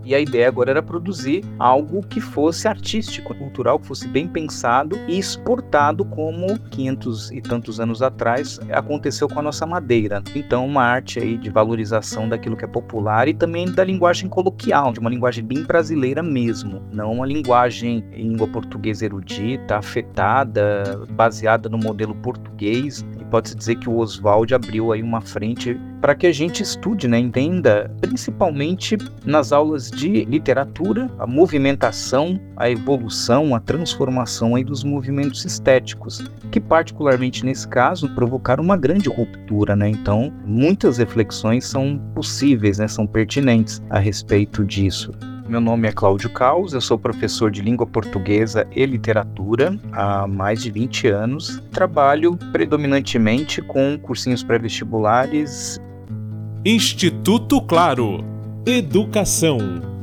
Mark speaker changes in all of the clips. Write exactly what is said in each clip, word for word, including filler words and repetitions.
Speaker 1: E a ideia agora era produzir algo que fosse artístico, cultural, que fosse bem pensado e exportado como quinhentos e tantos anos atrás aconteceu com a nossa madeira. Então, uma arte aí de valorização daquilo que é popular e também da linguagem coloquial, de uma linguagem bem brasileira mesmo, não uma linguagem em língua portuguesa erudita, afetada, baseada no modelo português. E pode-se dizer que o Oswald abriu aí uma frente para que a gente estude, né, entenda, principalmente nas aulas de literatura, a movimentação, a evolução, a transformação aí dos movimentos estéticos, que particularmente nesse caso provocaram uma grande ruptura, né? Então, muitas reflexões são possíveis, né, são pertinentes a respeito disso. Meu nome é Cláudio Caus, eu sou professor de língua portuguesa e literatura há mais de vinte anos. Trabalho predominantemente com cursinhos pré-vestibulares.
Speaker 2: Instituto Claro. Educação.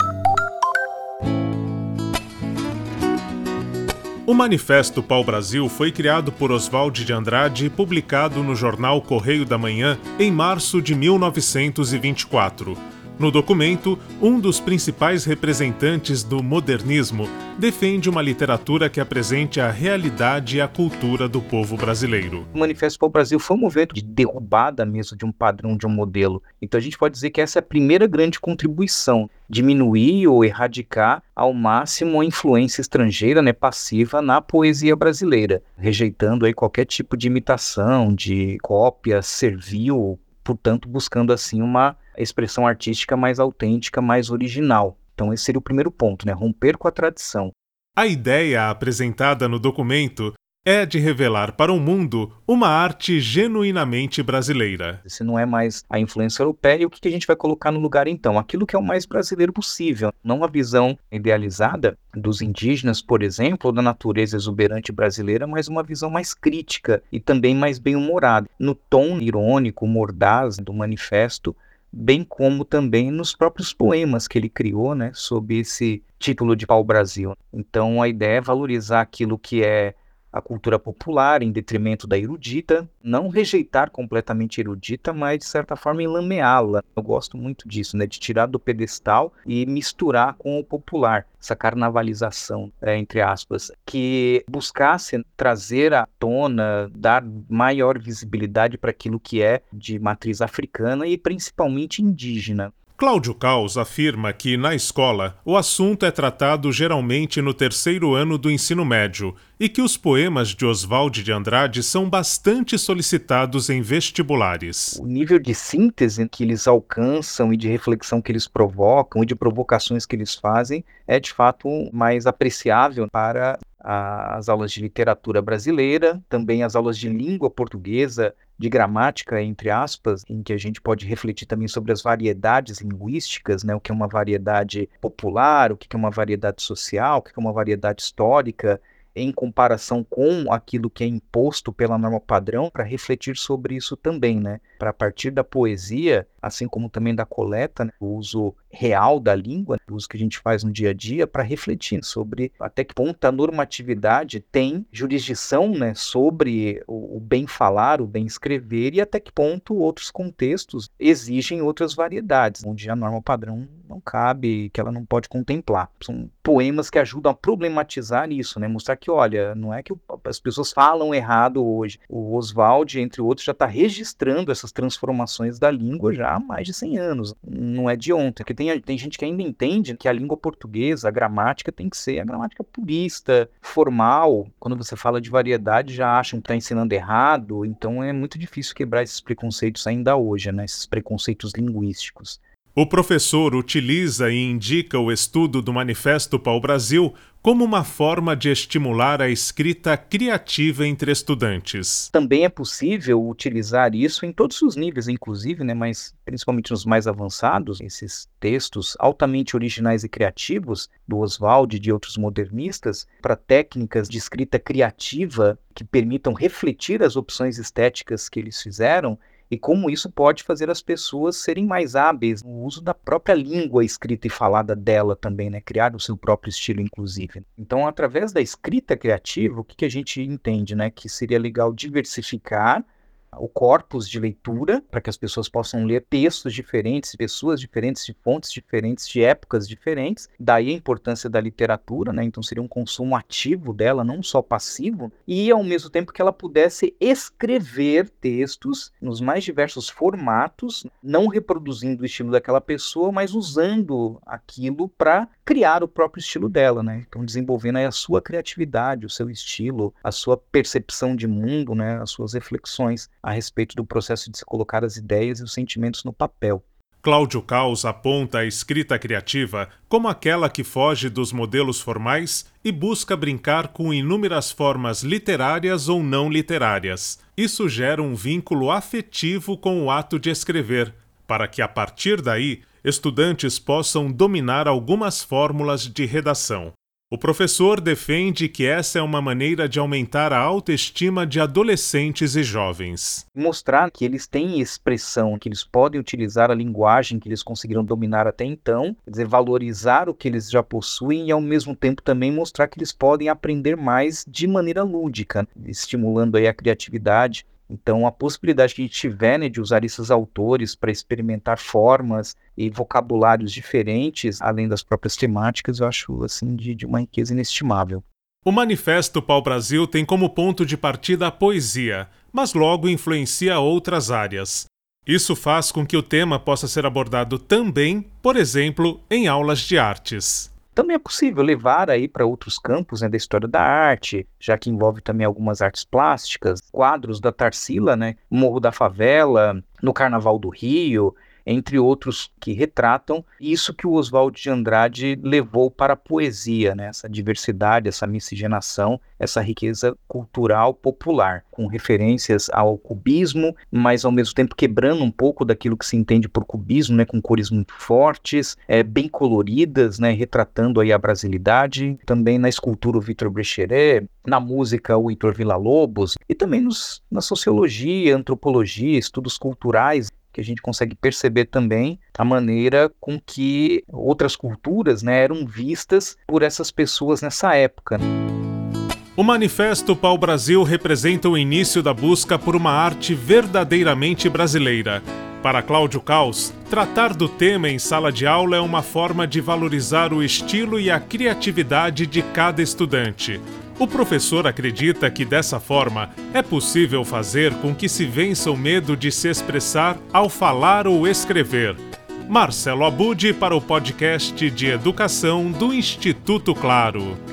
Speaker 2: O Manifesto Pau-Brasil foi criado por Oswald de Andrade e publicado no jornal Correio da Manhã em março de mil novecentos e vinte e quatro. No documento, um dos principais representantes do modernismo defende uma literatura que apresente a realidade e a cultura do povo brasileiro.
Speaker 1: O Manifesto Pau-Brasil foi um movimento de derrubada mesmo de um padrão, de um modelo. Então a gente pode dizer que essa é a primeira grande contribuição, diminuir ou erradicar ao máximo a influência estrangeira, né, passiva na poesia brasileira, rejeitando aí qualquer tipo de imitação, de cópia servil, portanto buscando assim uma expressão artística mais autêntica, mais original. Então esse seria o primeiro ponto, né? Romper com a tradição.
Speaker 2: A ideia apresentada no documento é de revelar para o mundo uma arte genuinamente brasileira.
Speaker 1: Se não é mais a influência europeia, o que a gente vai colocar no lugar então? Aquilo que é o mais brasileiro possível. Não a visão idealizada dos indígenas, por exemplo, ou da natureza exuberante brasileira, mas uma visão mais crítica e também mais bem-humorada. No tom irônico, mordaz do manifesto, bem como também nos próprios poemas que ele criou, né, sob esse título de Pau-Brasil. Então a ideia é valorizar aquilo que é a cultura popular em detrimento da erudita, não rejeitar completamente a erudita, mas de certa forma enlameá-la. Eu gosto muito disso, né, de tirar do pedestal e misturar com o popular, essa carnavalização, é, entre aspas, que buscasse trazer à tona, dar maior visibilidade para aquilo que é de matriz africana e principalmente indígena.
Speaker 2: Cláudio Caus afirma que, na escola, o assunto é tratado geralmente no terceiro ano do ensino médio e que os poemas de Oswald de Andrade são bastante solicitados em vestibulares.
Speaker 1: O nível de síntese que eles alcançam e de reflexão que eles provocam e de provocações que eles fazem é, de fato, mais apreciável para as aulas de literatura brasileira, também as aulas de língua portuguesa, de gramática, entre aspas, em que a gente pode refletir também sobre as variedades linguísticas, né? O que é uma variedade popular, o que é uma variedade social, o que é uma variedade histórica, em comparação com aquilo que é imposto pela norma padrão, para refletir sobre isso também, né? Para a partir da poesia, assim como também da coleta, né? O uso real da língua, o uso que a gente faz no dia a dia, para refletir sobre até que ponto a normatividade tem jurisdição, né, sobre o, o bem falar, o bem escrever, e até que ponto outros contextos exigem outras variedades, onde a norma padrão não cabe, que ela não pode contemplar. São poemas que ajudam a problematizar isso, né? Mostrar que, olha, não é que as pessoas falam errado hoje. O Oswald, entre outros, já está registrando essas transformações da língua já há mais de cem anos. Não é de ontem. Porque tem, tem gente que ainda entende que a língua portuguesa, a gramática, tem que ser a gramática purista, formal. Quando você fala de variedade, já acham que está ensinando errado. Então é muito difícil quebrar esses preconceitos ainda hoje, né? Esses preconceitos linguísticos.
Speaker 2: O professor utiliza e indica o estudo do Manifesto Pau-Brasil como uma forma de estimular a escrita criativa entre estudantes.
Speaker 1: Também é possível utilizar isso em todos os níveis, inclusive, né, mas principalmente nos mais avançados, esses textos altamente originais e criativos do Oswald e de outros modernistas, para técnicas de escrita criativa que permitam refletir as opções estéticas que eles fizeram, e como isso pode fazer as pessoas serem mais hábeis no uso da própria língua escrita e falada dela também, né? Criar o seu próprio estilo, inclusive. Então, através da escrita criativa, o que, que a gente entende, né? Que seria legal diversificar o corpus de leitura, para que as pessoas possam ler textos diferentes, pessoas diferentes, de fontes diferentes, de épocas diferentes. Daí a importância da literatura, né? Então seria um consumo ativo dela, não só passivo, e ao mesmo tempo que ela pudesse escrever textos nos mais diversos formatos, não reproduzindo o estilo daquela pessoa, mas usando aquilo para criar o próprio estilo dela, né? Então desenvolvendo aí a sua criatividade, o seu estilo, a sua percepção de mundo, né? As suas reflexões a respeito do processo de se colocar as ideias e os sentimentos no papel.
Speaker 2: Cláudio Caus aponta a escrita criativa como aquela que foge dos modelos formais e busca brincar com inúmeras formas literárias ou não literárias. Isso gera um vínculo afetivo com o ato de escrever, para que a partir daí estudantes possam dominar algumas fórmulas de redação. O professor defende que essa é uma maneira de aumentar a autoestima de adolescentes e jovens.
Speaker 1: Mostrar que eles têm expressão, que eles podem utilizar a linguagem que eles conseguiram dominar até então, quer dizer, valorizar o que eles já possuem e ao mesmo tempo também mostrar que eles podem aprender mais de maneira lúdica, estimulando aí a criatividade. Então, a possibilidade que a gente tiver, né, de usar esses autores para experimentar formas e vocabulários diferentes, além das próprias temáticas, eu acho assim, de, de uma riqueza inestimável.
Speaker 2: O Manifesto Pau-Brasil tem como ponto de partida a poesia, mas logo influencia outras áreas. Isso faz com que o tema possa ser abordado também, por exemplo, em aulas de artes.
Speaker 1: Também é possível levar aí para outros campos, né, da história da arte, já que envolve também algumas artes plásticas, quadros da Tarsila, né, Morro da Favela, no Carnaval do Rio, entre outros que retratam isso que o Oswald de Andrade levou para a poesia, né? Essa diversidade, essa miscigenação, essa riqueza cultural popular, com referências ao cubismo, mas ao mesmo tempo quebrando um pouco daquilo que se entende por cubismo, né? Com cores muito fortes, é, bem coloridas, né? Retratando aí a brasilidade, também na escultura o Victor Brecheret, na música o Heitor Villa-Lobos, e também nos, na sociologia, antropologia, estudos culturais, que a gente consegue perceber também a maneira com que outras culturas, né, eram vistas por essas pessoas nessa época.
Speaker 2: O Manifesto Pau-Brasil representa o início da busca por uma arte verdadeiramente brasileira. Para Cláudio Caus, tratar do tema em sala de aula é uma forma de valorizar o estilo e a criatividade de cada estudante. O professor acredita que, dessa forma, é possível fazer com que se vença o medo de se expressar ao falar ou escrever. Marcelo Abud para o podcast de Educação do Instituto Claro.